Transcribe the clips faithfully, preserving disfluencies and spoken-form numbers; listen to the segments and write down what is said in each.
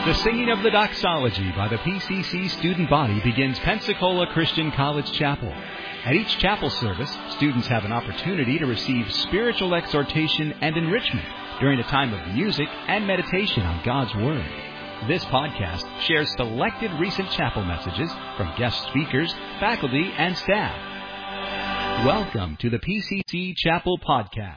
The singing of the doxology by the P C C student body begins Pensacola Christian College Chapel. At each chapel service, students have an opportunity to receive spiritual exhortation and enrichment during a time of music and meditation on God's Word. This podcast shares selected recent chapel messages from guest speakers, faculty, and staff. Welcome to the P C C Chapel Podcast.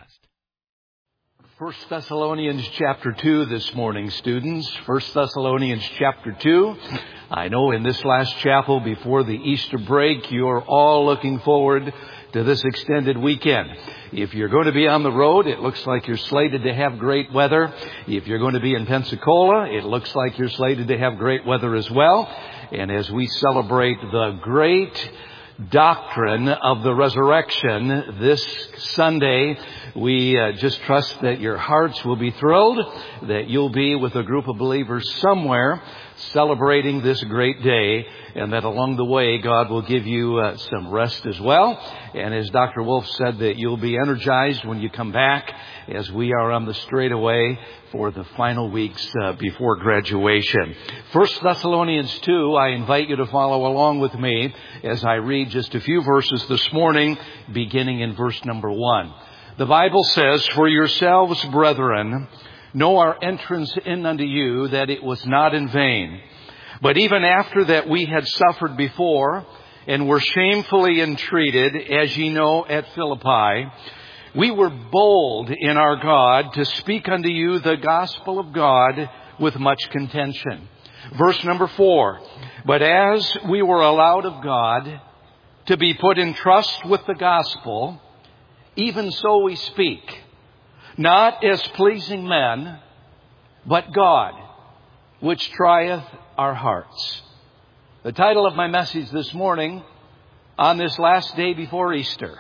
First Thessalonians chapter two this morning, students. First Thessalonians chapter two. I know in this last chapel before the Easter break, you're all looking forward to this extended weekend. If you're going to be on the road, it looks like you're slated to have great weather. If you're going to be in Pensacola, it looks like you're slated to have great weather as well. And as we celebrate the great doctrine of the resurrection this Sunday, we uh, just trust that your hearts will be thrilled, that you'll be with a group of believers somewhere celebrating this great day, and that along the way God will give you uh, some rest as well. And as Doctor Wolf said, that you'll be energized when you come back as we are on the straightaway for the final weeks uh, before graduation. First Thessalonians two, I invite you to follow along with me as I read just a few verses this morning, beginning in verse number one. The Bible says, "For yourselves, brethren, know our entrance in unto you, that it was not in vain. But even after that we had suffered before, and were shamefully entreated, as ye know, at Philippi, we were bold in our God to speak unto you the gospel of God with much contention." Verse number four, "But as we were allowed of God to be put in trust with the gospel, even so we speak, not as pleasing men, but God, which trieth our hearts." The title of my message this morning, on this last day before Easter,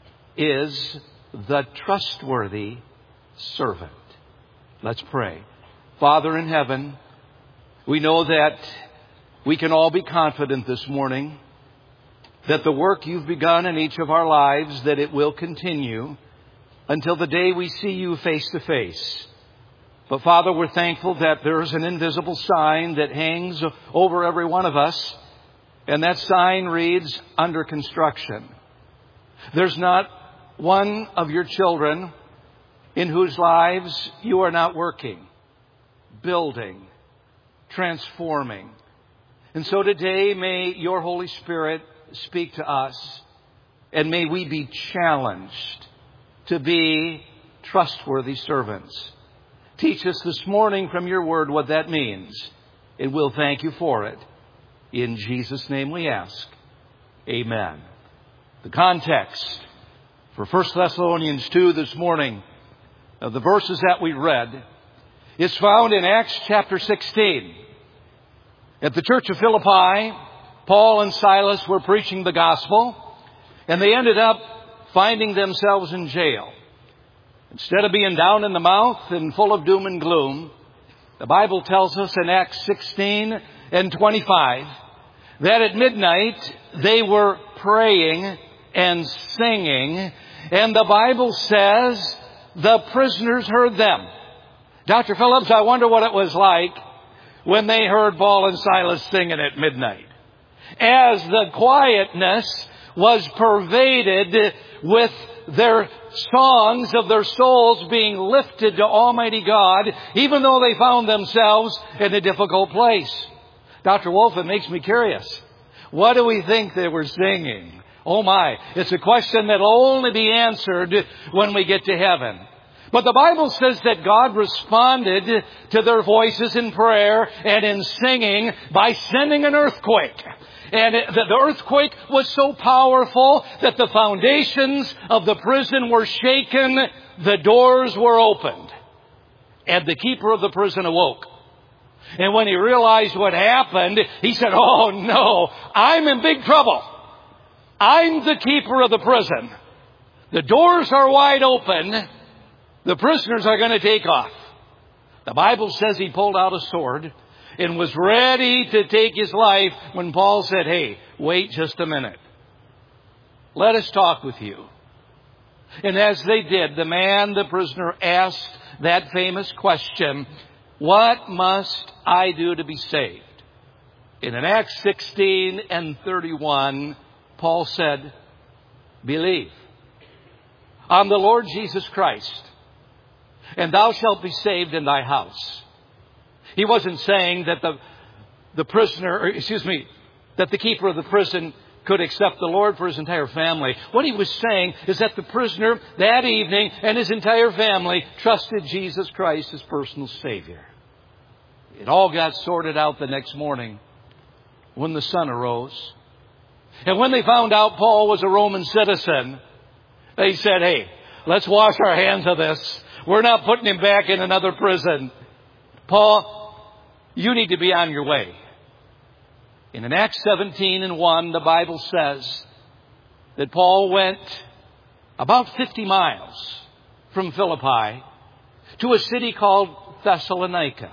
is The Trustworthy Servant. Let's pray. Father in heaven, we know that we can all be confident this morning that the work you've begun in each of our lives, that it will continue until the day we see you face to face. But Father, we're thankful that there's an invisible sign that hangs over every one of us, and that sign reads, "Under construction." There's not one of your children in whose lives you are not working, building, transforming. And so today, may your Holy Spirit speak to us, and may we be challenged to be trustworthy servants. Teach us this morning from your word what that means, and we'll thank you for it. In Jesus' name we ask. Amen. The context for First Thessalonians two this morning, of the verses that we read, is found in Acts chapter sixteen. At the church of Philippi, Paul and Silas were preaching the gospel, and they ended up finding themselves in jail. Instead of being down in the mouth and full of doom and gloom, the Bible tells us in Acts sixteen and twenty-five that at midnight they were praying and singing, and the Bible says the prisoners heard them. Doctor Phillips, I wonder what it was like when they heard Paul and Silas singing at midnight. As the quietness was pervaded with their songs of their souls being lifted to Almighty God, even though they found themselves in a difficult place. Doctor Wolf, it makes me curious. What do we think they were singing? Oh my, it's a question that will only be answered when we get to heaven. But the Bible says that God responded to their voices in prayer and in singing by sending an earthquake. And it, the, the earthquake was so powerful that the foundations of the prison were shaken, the doors were opened, and the keeper of the prison awoke. And when he realized what happened, he said, "Oh no, I'm in big trouble. I'm the keeper of the prison. The doors are wide open. The prisoners are going to take off." The Bible says he pulled out a sword and was ready to take his life when Paul said, "Hey, wait just a minute. Let us talk with you." And as they did, the man, the prisoner, asked that famous question, What must I do to be saved? And in Acts sixteen and thirty-one, Paul said, believe on the Lord Jesus Christ, and thou shalt be saved in thy house. He wasn't saying that the, the prisoner, or excuse me, that the keeper of the prison could accept the Lord for his entire family. What he was saying is that the prisoner that evening and his entire family trusted Jesus Christ as personal Savior. It all got sorted out the next morning when the sun arose. And when they found out Paul was a Roman citizen, they said, hey, let's wash our hands of this. We're not putting him back in another prison. Paul, you need to be on your way. And in Acts seventeen and one, the Bible says that Paul went about fifty miles from Philippi to a city called Thessalonica.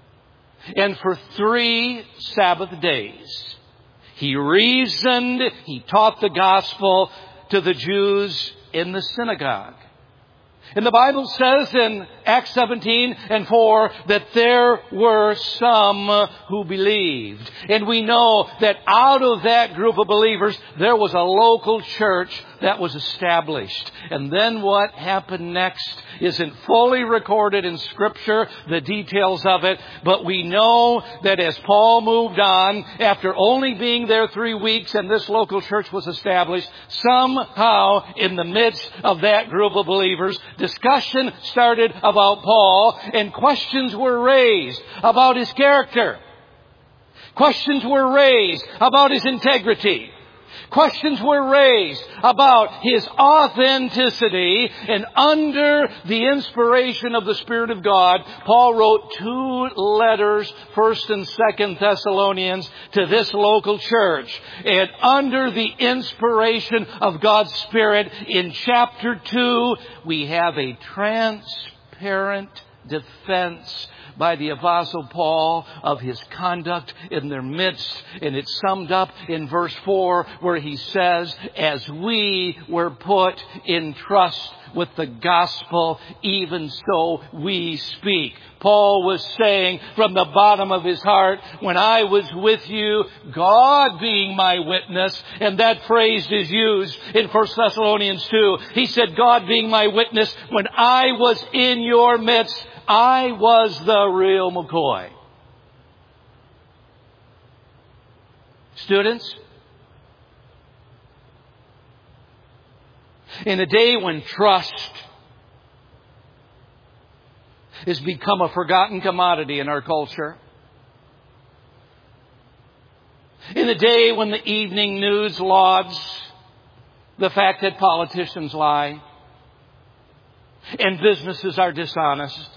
And for three Sabbath days, he reasoned, he taught the gospel to the Jews in the synagogue. And the Bible says in Acts seventeen and four that there were some who believed. And we know that out of that group of believers, there was a local church that was established. And then what happened next isn't fully recorded in Scripture, the details of it. But we know that as Paul moved on, after only being there three weeks and this local church was established, somehow in the midst of that group of believers, discussion started about Paul, and questions were raised about his character. Questions were raised about his integrity. Questions were raised about his authenticity, and under the inspiration of the Spirit of God, Paul wrote two letters, First and Second Thessalonians, to this local church. And under the inspiration of God's Spirit, in chapter two, we have a transparent defense by the Apostle Paul of his conduct in their midst. And it's summed up in verse four, where he says, as we were put in trust with the gospel, even so we speak. Paul was saying from the bottom of his heart, when I was with you, God being my witness, and that phrase is used in First Thessalonians two. He said, God being my witness, when I was in your midst, I was the real McCoy. Students, in a day when trust has become a forgotten commodity in our culture, in a day when the evening news lauds the fact that politicians lie and businesses are dishonest,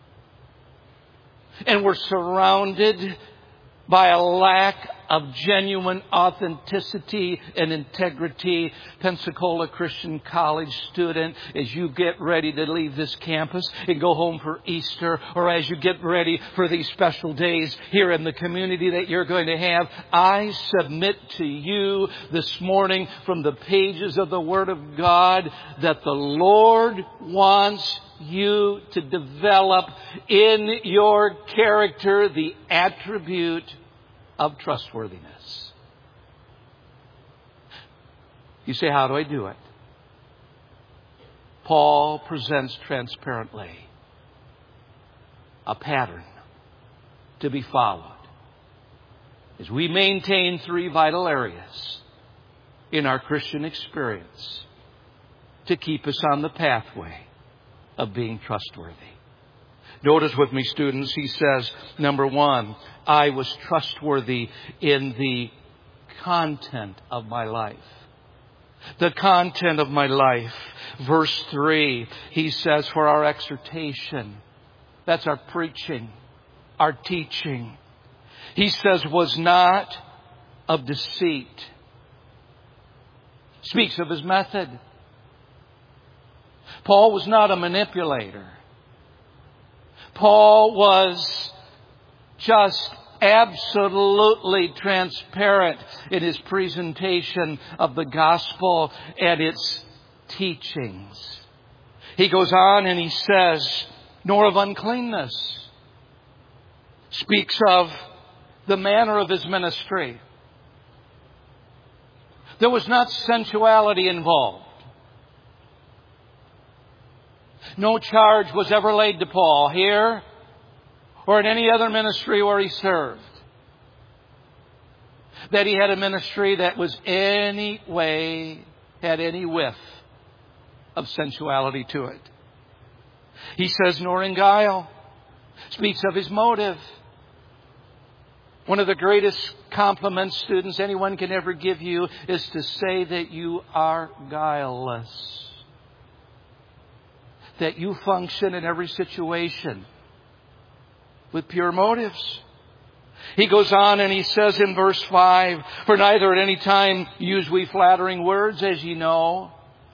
and we're surrounded by a lack of genuine authenticity and integrity, Pensacola Christian College student, as you get ready to leave this campus and go home for Easter, or as you get ready for these special days here in the community that you're going to have, I submit to you this morning from the pages of the Word of God that the Lord wants you to develop in your character the attribute of trustworthiness. You say, how do I do it? Paul presents transparently a pattern to be followed as we maintain three vital areas in our Christian experience to keep us on the pathway of being trustworthy. Notice with me, students, he says, number one, I was trustworthy in the content of my life. The content of my life. Verse three, he says, for our exhortation, that's our preaching, our teaching, he says, was not of deceit. Speaks of his method. Paul was not a manipulator. Paul was just absolutely transparent in his presentation of the gospel and its teachings. He goes on and he says, nor of uncleanness. speaks of the manner of his ministry. There was not sensuality involved. No charge was ever laid to Paul here or in any other ministry where he served that he had a ministry that was any way, had any whiff of sensuality to it. He says, nor in guile. Speaks of his motive. One of the greatest compliments, students, anyone can ever give you is to say that you are guileless. That you function in every situation with pure motives. He goes on and he says in verse five, for neither at any time use we flattering words, as ye know.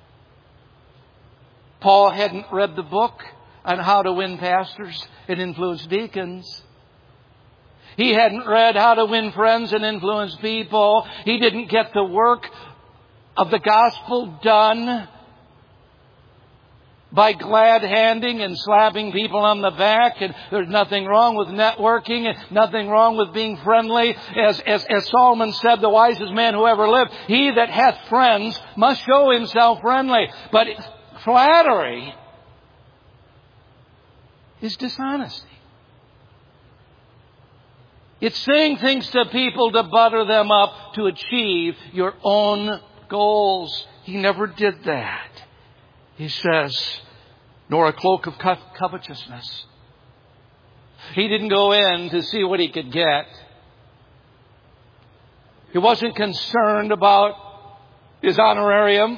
Paul hadn't read the book on how to win pastors and influence deacons. He hadn't read how to win friends and influence people. He didn't get the work of the gospel done by glad-handing and slapping people on the back. And there's nothing wrong with networking and nothing wrong with being friendly. As, as, as Solomon said, the wisest man who ever lived, he that hath friends must show himself friendly. But flattery is dishonesty. It's saying things to people to butter them up to achieve your own goals. He never did that. He says, nor a cloak of co- covetousness. He didn't go in to see what he could get. He wasn't concerned about his honorarium.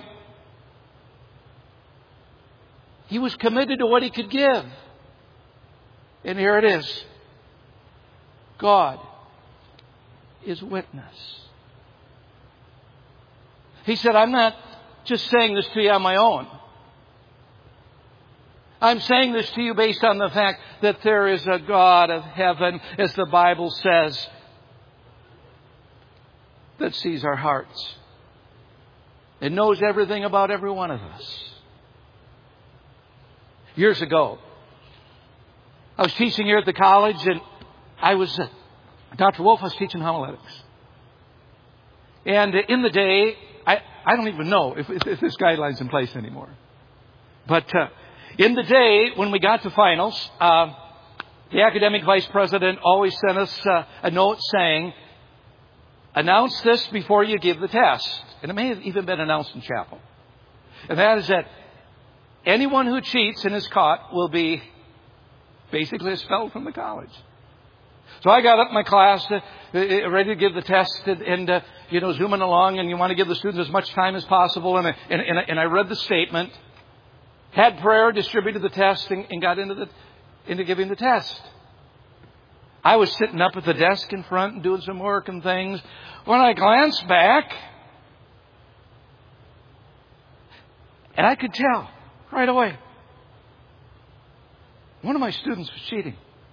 He was committed to what he could give. And here it is. God is witness. He said, I'm not just saying this to you on my own. I'm saying this to you based on the fact that there is a God of heaven, as the Bible says, that sees our hearts and knows everything about every one of us. Years ago, I was teaching here at the college, and I was, uh, Doctor Wolf was teaching homiletics. And uh, in the day, I, I don't even know if, if, if this guideline's in place anymore. But uh, in the day, when we got to finals, uh, the academic vice president always sent us uh, a note saying, announce this before you give the test. And it may have even been announced in chapel. And that is that anyone who cheats and is caught will be basically expelled from the college. So I got up in my class, uh, ready to give the test, and, and uh, you know, zooming along, and you want to give the students as much time as possible. And, and, and, and I read the statement, had prayer, distributed the test, and, and got into the into giving the test. I was sitting up at the desk in front and doing some work and things. When I glanced back, and I could tell right away, one of my students was cheating.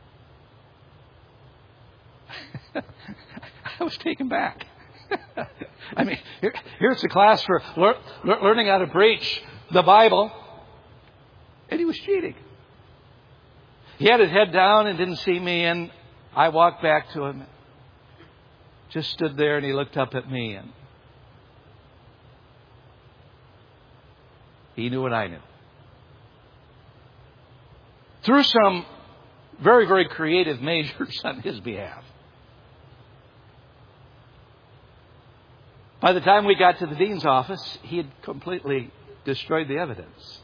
I was taken back. I mean, here, here's a class for lear, learning how to preach the Bible, and he was cheating. He had his head down and didn't see me, and I walked back to him. Just stood there, and he looked up at me, and he knew what I knew. Through some very, very creative measures on his behalf, by the time we got to the dean's office, he had completely destroyed the evidence.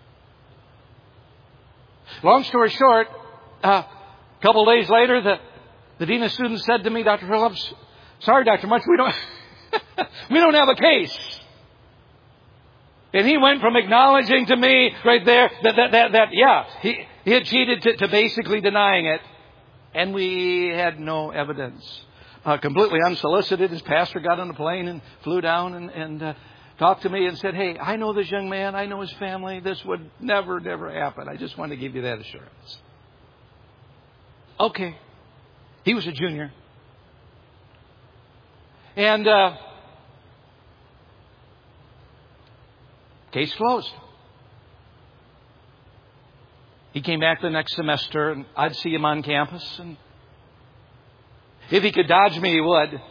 Long story short, uh, a couple of days later, the, the dean of students said to me, Doctor Phillips, sorry, Doctor Much, we don't, we don't have a case. And he went from acknowledging to me right there that, that, that, that yeah, he, he had cheated to, to basically denying it. And we had no evidence. Uh, completely unsolicited, his pastor got on a plane and flew down and, and uh, talked to me and said, hey, I know this young man. I know his family. This would never, never happen. I just want to give you that assurance. Okay. He was a junior. And uh, case closed. He came back the next semester, and I'd see him on campus, and If he could dodge me, he would.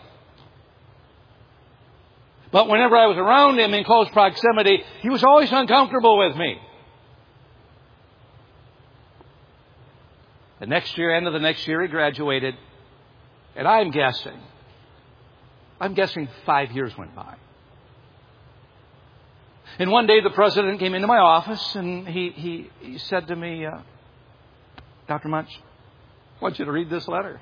But whenever I was around him in close proximity, he was always uncomfortable with me. The next year, end of the next year, he graduated. And I'm guessing, I'm guessing five years went by. And one day the president came into my office and he, he, he said to me, uh, Doctor Munch, I want you to read this letter.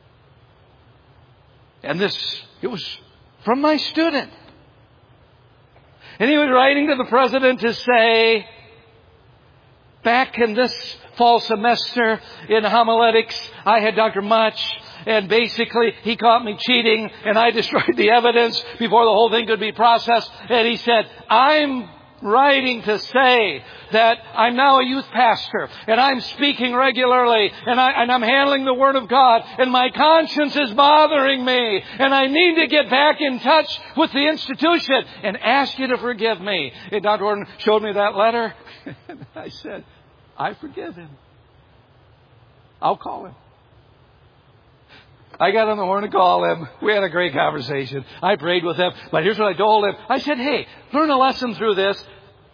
And this, it was from my student. And he was writing to the president to say, back in this fall semester in homiletics, I had Doctor Munch, and basically he caught me cheating, and I destroyed the evidence before the whole thing could be processed. And he said, I'm writing to say that I'm now a youth pastor, and I'm speaking regularly, and, I, and I'm handling the Word of God, and my conscience is bothering me, and I need to get back in touch with the institution and ask you to forgive me. And Doctor Horton showed me that letter, and I said, I forgive him. I'll call him. I got on the horn to call him. We had a great conversation. I prayed with him. But here's what I told him. I said, hey, learn a lesson through this.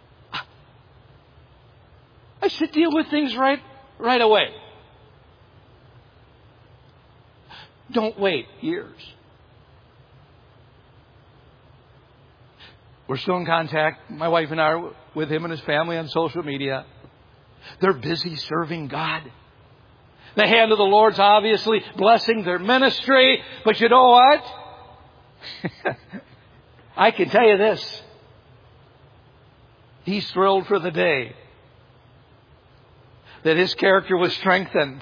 I said, deal with things right, right away. Don't wait years. We're still in contact, my wife and I, are with him and his family on social media. They're busy serving God. The hand of the Lord's obviously blessing their ministry. But you know what? I can tell you this. He's thrilled for the day that his character was strengthened.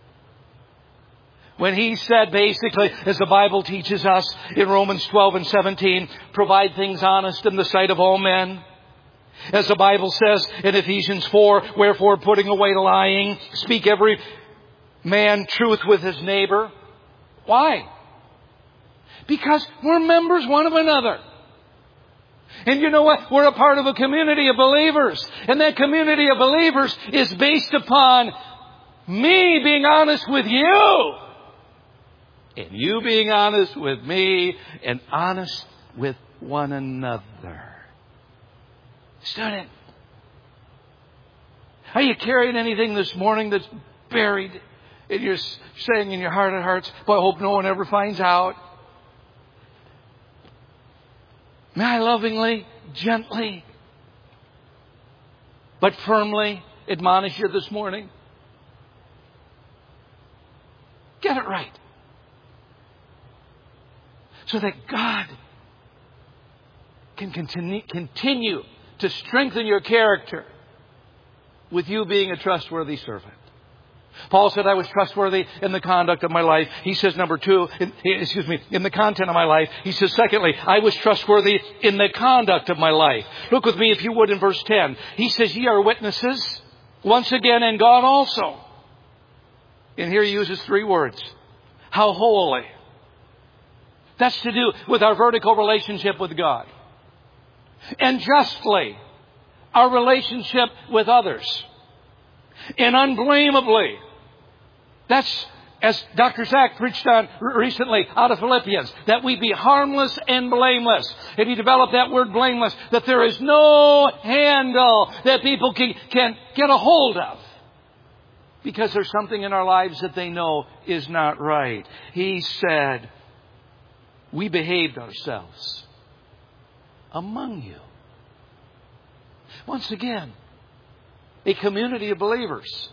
When he said basically, as the Bible teaches us in Romans twelve and seventeen, provide things honest in the sight of all men. As the Bible says in Ephesians four, wherefore putting away lying, speak every man truth with his neighbor. Why? Because we're members one of another. And you know what? We're a part of a community of believers. And that community of believers is based upon me being honest with you. And you being honest with me. And honest with one another. Student, are you carrying anything this morning that's buried? And you're saying in your heart of hearts, boy, I hope no one ever finds out. May I lovingly, gently, but firmly admonish you this morning? Get it right. So that God can continue, continue to strengthen your character with you being a trustworthy servant. Paul said I was trustworthy in the conduct of my life. He says, number two, in, excuse me, in the content of my life. He says, secondly, I was trustworthy in the conduct of my life. Look with me, if you would, in verse ten. He says, ye are witnesses, once again, and God also. And here he uses three words. How holy. That's to do with our vertical relationship with God. And justly, our relationship with others. And unblameably. That's, as Doctor Zach preached on recently out of Philippians, that we be harmless and blameless. And he developed that word blameless, that there is no handle that people can, can get a hold of. Because there's something in our lives that they know is not right. He said, we behaved ourselves among you. Once again, a community of believers.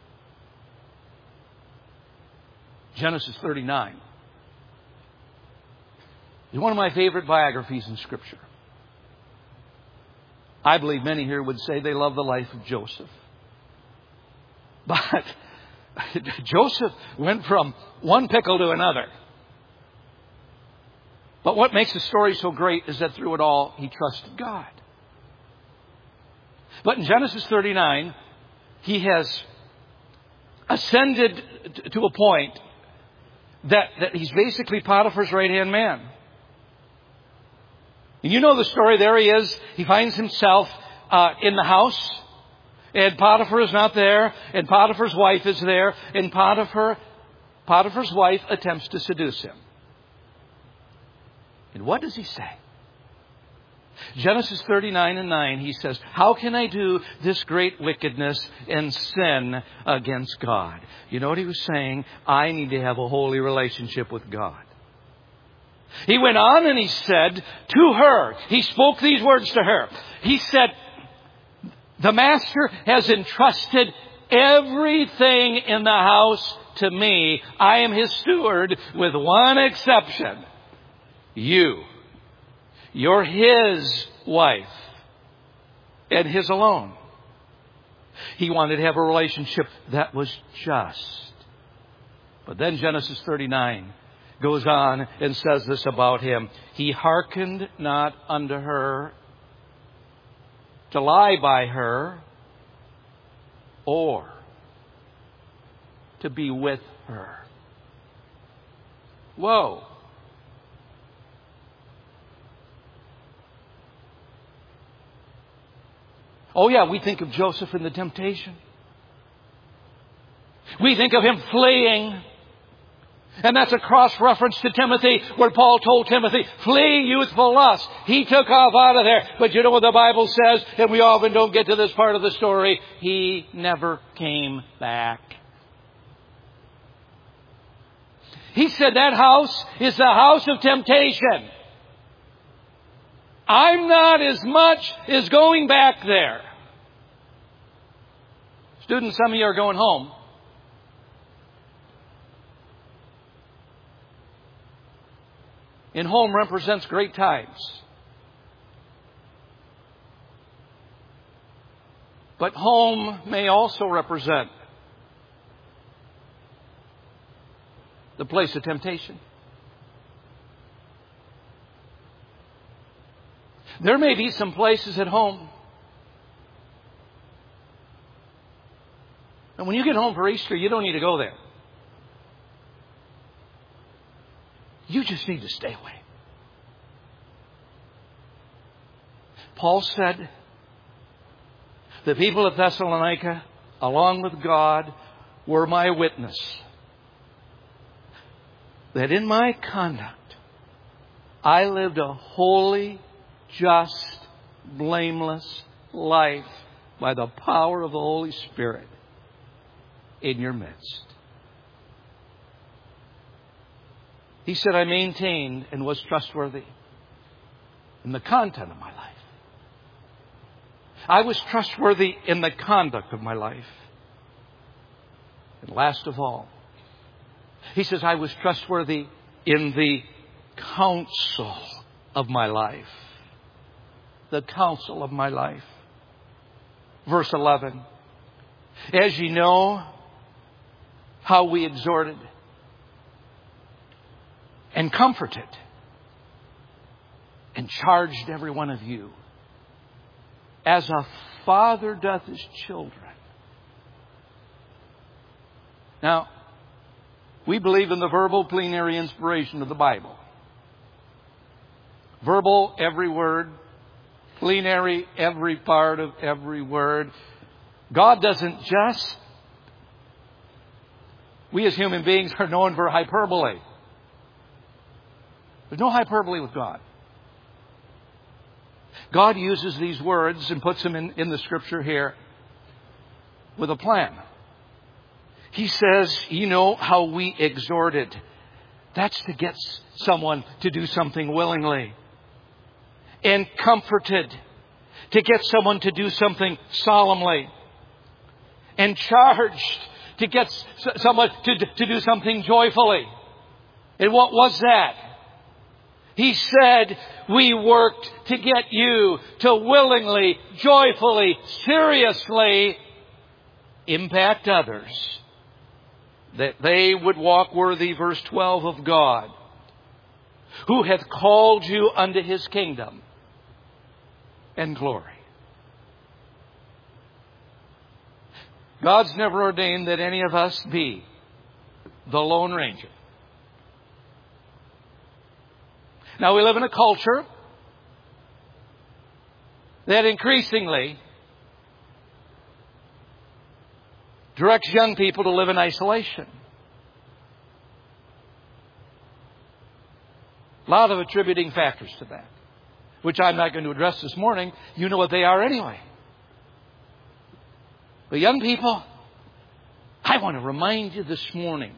Genesis thirty-nine is one of my favorite biographies in Scripture. I believe many here would say they love the life of Joseph. But Joseph went from one pickle to another. But what makes the story so great is that through it all, he trusted God. But in Genesis thirty-nine, he has ascended to a point that, that he's basically Potiphar's right-hand man. And you know the story. There he is. He finds himself uh, in the house. And Potiphar is not there. And Potiphar's wife is there. And Potiphar Potiphar's wife attempts to seduce him. And what does he say? Genesis thirty-nine and nine, he says, how can I do this great wickedness and sin against God? You know what he was saying? I need to have a holy relationship with God. He went on and he said to her, he spoke these words to her. He said, the master has entrusted everything in the house to me. I am his steward with one exception. You. You're his wife and his alone. He wanted to have a relationship that was just. But then Genesis thirty-nine goes on and says this about him. He hearkened not unto her to lie by her or to be with her. Whoa. Oh yeah, we think of Joseph in the temptation. We think of him fleeing. And that's a cross-reference to Timothy, where Paul told Timothy, flee youthful lust. He took off out of there. But you know what the Bible says? And we often don't get to this part of the story. He never came back. He said that house is the house of temptation. I'm not as much as going back there. Students, some of you are going home. And home represents great times. But home may also represent the place of temptation. There may be some places at home. And when you get home for Easter, you don't need to go there. You just need to stay away. Paul said, the people of Thessalonica, along with God, were my witness that in my conduct, I lived a holy, just, blameless life by the power of the Holy Spirit in your midst. He said, I maintained and was trustworthy in the content of my life. I was trustworthy in the conduct of my life. And last of all, he says, I was trustworthy in the counsel of my life. The counsel of my life. Verse eleven. As ye know how we exhorted and comforted and charged every one of you as a father doth his children. Now, we believe in the verbal plenary inspiration of the Bible. Verbal, every word. Plenary, every part of every word. God doesn't just... We as human beings are known for hyperbole. There's no hyperbole with God. God uses these words and puts them in, in the Scripture here with a plan. He says, you know how we exhorted. That's to get someone to do something willingly. And comforted. To get someone to do something solemnly. And charged. To get someone to, to do something joyfully. And what was that? He said, we worked to get you to willingly, joyfully, seriously impact others. That they would walk worthy, verse twelve, of God, who hath called you unto his kingdom and glory. God's never ordained that any of us be the Lone Ranger. Now, we live in a culture that increasingly directs young people to live in isolation. A lot of attributing factors to that, which I'm not going to address this morning. You know what they are anyway. But young people, I want to remind you this morning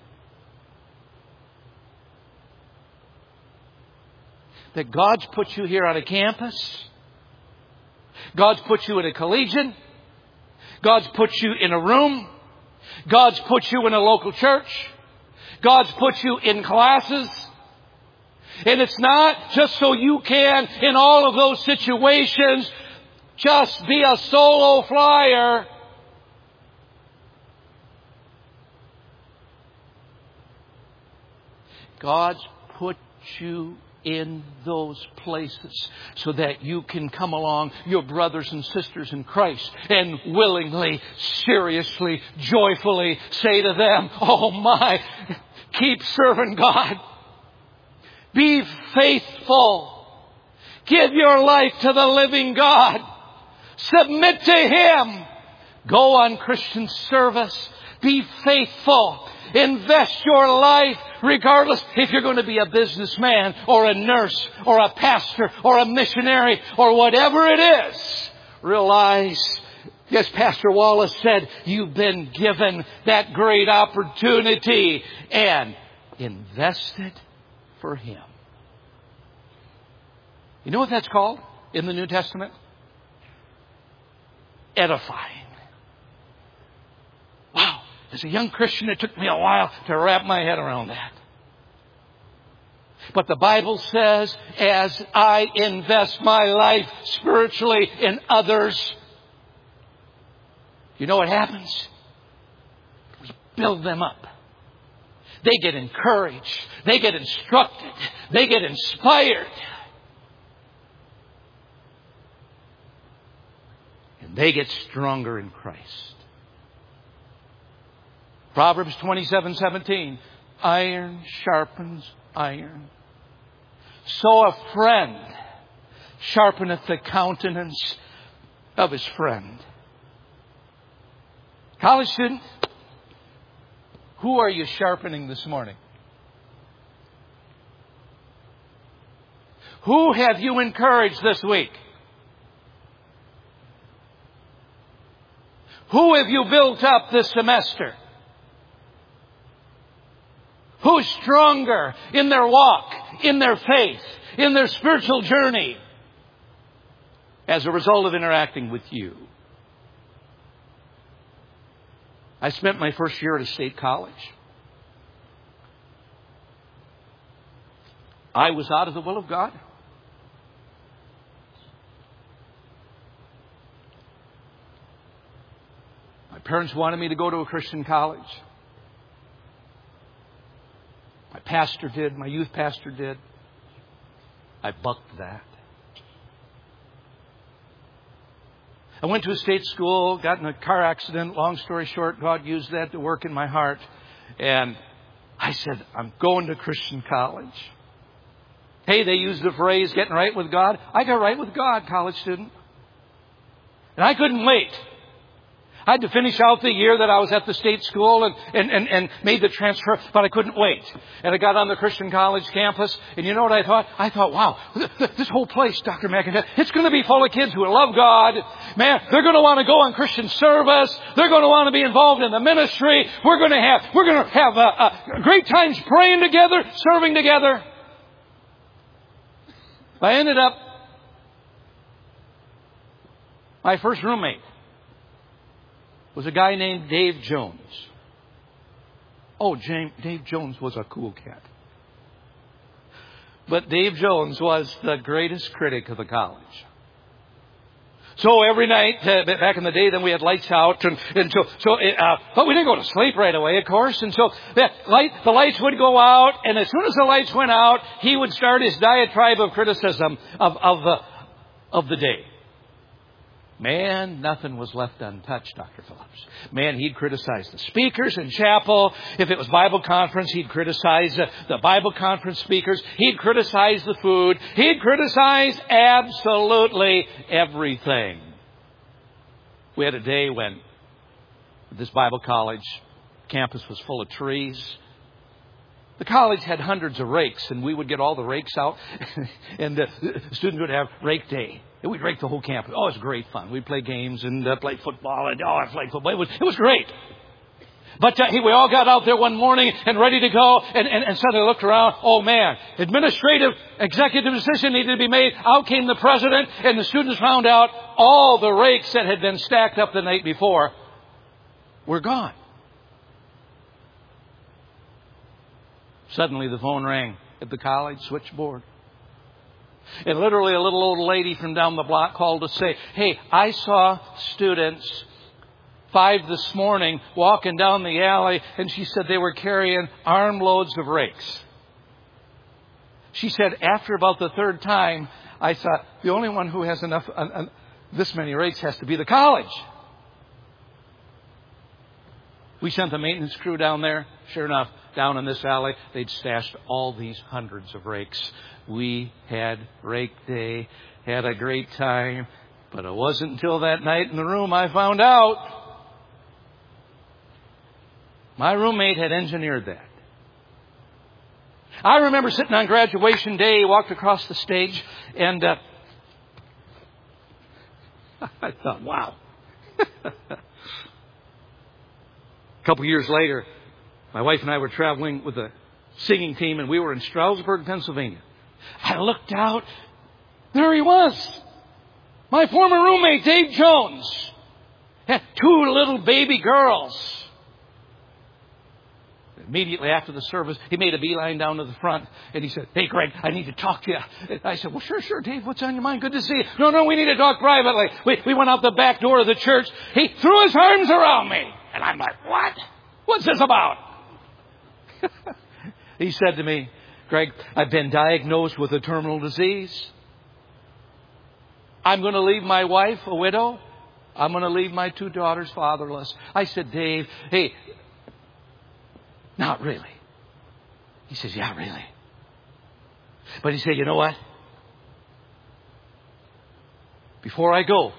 that God's put you here on a campus. God's put you in a collegiate. God's put you in a room. God's put you in a local church. God's put you in classes. And it's not just so you can, in all of those situations, just be a solo flyer. God's put you in those places so that you can come along, your brothers and sisters in Christ, and willingly, seriously, joyfully say to them, oh my, keep serving God. Be faithful. Give your life to the living God. Submit to Him. Go on Christian service. Be faithful. Invest your life, regardless if you're going to be a businessman or a nurse or a pastor or a missionary or whatever it is. Realize, as Pastor Wallace said, you've been given that great opportunity, and invest it for Him. You know what that's called in the New Testament? Edifying. Wow. As a young Christian, it took me a while to wrap my head around that. But the Bible says, as I invest my life spiritually in others, you know what happens? We build them up. They get encouraged. They get instructed. They get inspired. And they get stronger in Christ. Proverbs twenty-seven seventeen. Iron sharpens iron. So a friend sharpeneth the countenance of his friend. College student, who are you sharpening this morning? Who have you encouraged this week? Who have you built up this semester? Who's stronger in their walk, in their faith, in their spiritual journey as a result of interacting with you? I spent my first year at a state college. I was out of the will of God. My parents wanted me to go to a Christian college. My pastor did. My youth pastor did. I bucked that. I went to a state school, got in a car accident. Long story short, God used that to work in my heart. And I said, I'm going to Christian college. Hey, they used the phrase, getting right with God. I got right with God, college student. And I couldn't wait. I had to finish out the year that I was at the state school and, and, and, and made the transfer, but I couldn't wait. And I got on the Christian college campus, and you know what I thought? I thought, wow, this whole place, Doctor McIntyre, it's going to be full of kids who love God. Man, they're going to want to go on Christian service. They're going to want to be involved in the ministry. We're going to have, we're going to have uh, uh, great times praying together, serving together. I ended up, my first roommate was a guy named Dave Jones. Oh, James, Dave Jones was a cool cat. But Dave Jones was the greatest critic of the college. So every night, uh, back in the day, then we had lights out. And, and so, so uh, but we didn't go to sleep right away, of course. And so the, light, the lights would go out. And as soon as the lights went out, he would start his diatribe of criticism of, of, the, of the day. Man, nothing was left untouched, Doctor Phillips. Man, he'd criticize the speakers in chapel. If it was Bible conference, he'd criticize uh, the Bible conference speakers. He'd criticize the food. He'd criticize absolutely everything. We had a day when this Bible college campus was full of trees. The college had hundreds of rakes, and we would get all the rakes out, and the students would have rake day. And we'd rake the whole campus. Oh, it was great fun. We'd play games and uh, play football, and oh, I played football. It was, it was great. But uh, we all got out there one morning and ready to go, and, and, and suddenly looked around. Oh, man, administrative executive decision needed to be made. Out came the president, and the students found out all the rakes that had been stacked up the night before were gone. Suddenly the phone rang at the college switchboard. And literally a little old lady from down the block called to say, hey, I saw students five this morning walking down the alley, and she said they were carrying armloads of rakes. She said after about the third time, I thought the only one who has enough, uh, uh, this many rakes has to be the college. We sent the maintenance crew down there. Sure enough, down in this alley, they'd stashed all these hundreds of rakes. We had rake day, had a great time, but it wasn't until that night in the room I found out. My roommate had engineered that. I remember sitting on graduation day, he walked across the stage, and uh, I thought, wow. A couple years later, my wife and I were traveling with a singing team, and we were in Stroudsburg, Pennsylvania. I looked out. There he was. My former roommate, Dave Jones, had two little baby girls. Immediately after the service, he made a beeline down to the front, and he said, hey, Greg, I need to talk to you. And I said, well, sure, sure, Dave, what's on your mind? Good to see you. No, no, we need to talk privately. We, we went out the back door of the church. He threw his arms around me. And I'm like, what? What's this about? He said to me, Greg, I've been diagnosed with a terminal disease. I'm going to leave my wife a widow. I'm going to leave my two daughters fatherless. I said, Dave, hey, not really. He says, yeah, really. But he said, you know what? Before I go,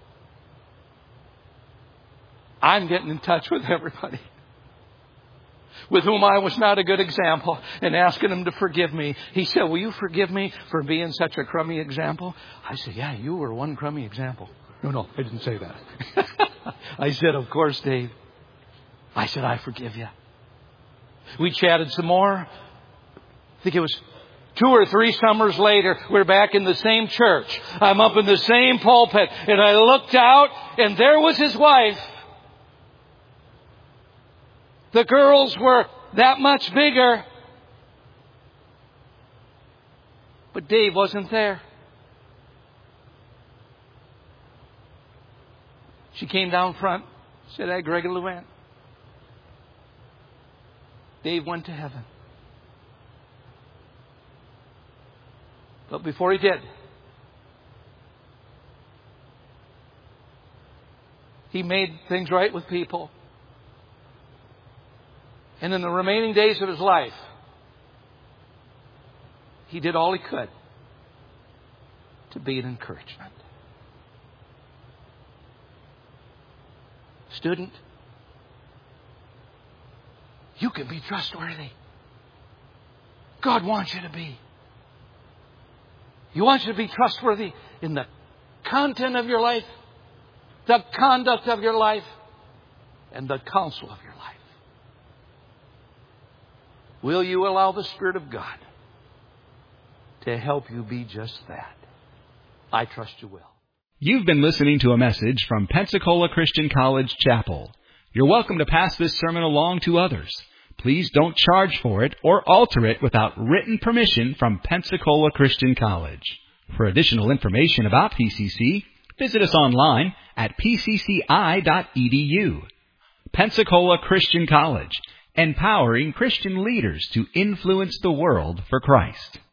I'm getting in touch with everybody with whom I was not a good example and asking them to forgive me. He said, will you forgive me for being such a crummy example? I said, yeah, you were one crummy example. No, no, I didn't say that. I said, of course, Dave. I said, I forgive you. We chatted some more. I think it was two or three summers later, we're back in the same church. I'm up in the same pulpit, and I looked out, and there was his wife. The girls were that much bigger. But Dave wasn't there. She came down front, said, hey, Greg and Luann. Dave went to heaven. But before he did, he made things right with people. And in the remaining days of his life, he did all he could to be an encouragement. Student, you can be trustworthy. God wants you to be. He wants you to be trustworthy in the content of your life, the conduct of your life, and the counsel of your life. Will you allow the Spirit of God to help you be just that? I trust you will. You've been listening to a message from Pensacola Christian College Chapel. You're welcome to pass this sermon along to others. Please don't charge for it or alter it without written permission from Pensacola Christian College. For additional information about P C C, visit us online at p c c i dot e d u. Pensacola Christian College, empowering Christian leaders to influence the world for Christ.